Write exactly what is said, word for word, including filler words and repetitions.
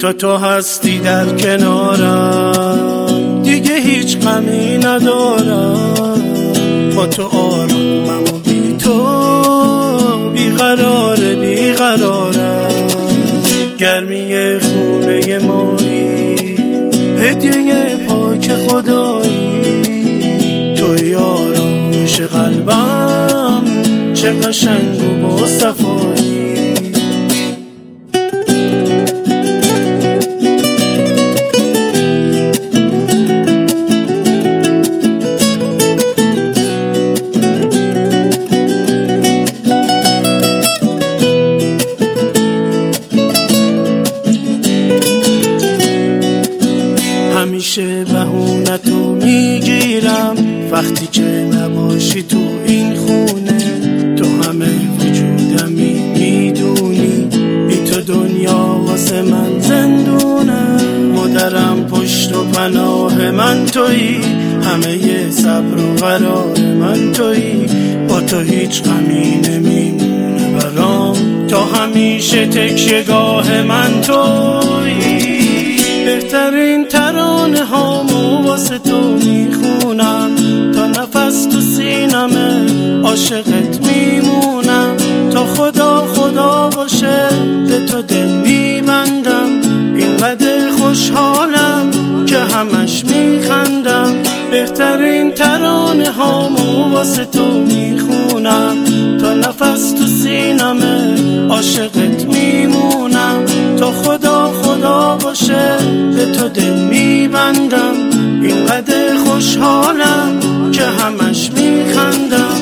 تا تو هستی در کنارم دیگه هیچ غمی ندارم. با تو آرامم و بی تو بیقراره بیقرارم. گرمی خونه مایی هدیه پاک خدایی، توی آرامش قلبم چه قشنگ و با صفایی. همیشه بهونتو میگیرم وقتی که نباشی تو این خونه. تو همه وجودمی میدونی، بی تو دنیا واسه من زندونه. مادرم پشت و پناه من تویی، همه صبر و قرار من تویی. با تو هیچ غمی نمیمونه برام، تا همیشه تکیه‌گاه من تویی. بهترین ترانه هامو واسه تو میخونم، تا نفس تو سینمه عاشقت میمونم. تا خدا خدا باشه به تو دل میبندم، اینقدر خوشحالم که همش میخندم. بهترین ترانه هامو واسه تو میخونم، تا نفس تو سینمه عاشقت میمونم. تا خدا خدا باشه به تو دل میبندم، اینقدر خوشحالم که همش میخندم.